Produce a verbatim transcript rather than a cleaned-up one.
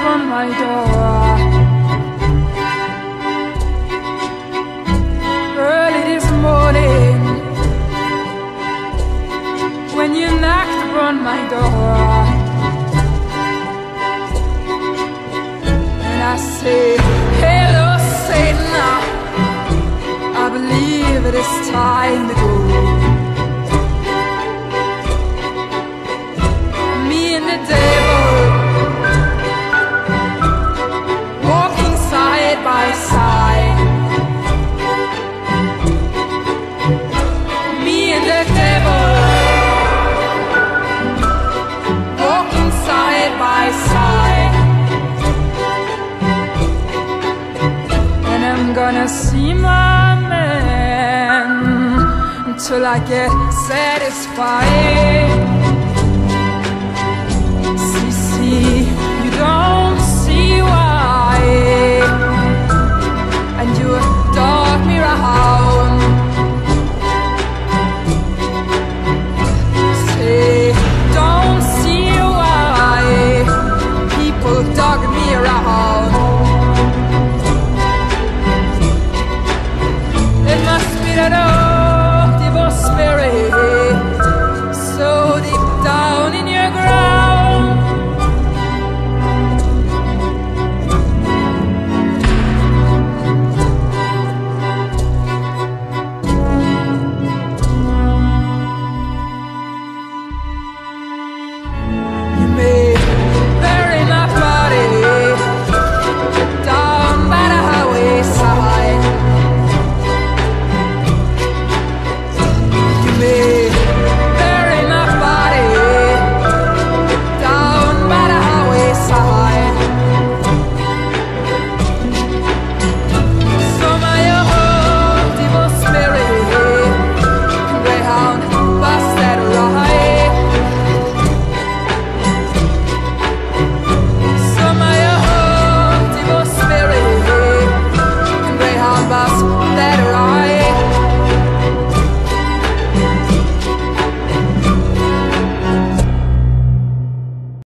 on my door. Early this morning, when you knocked upon my door, and I say, hello Satan, I believe it is time to go. Me and the devil walking side by side. Me and the devil walking side by side. And I'm gonna see my man until I get satisfied.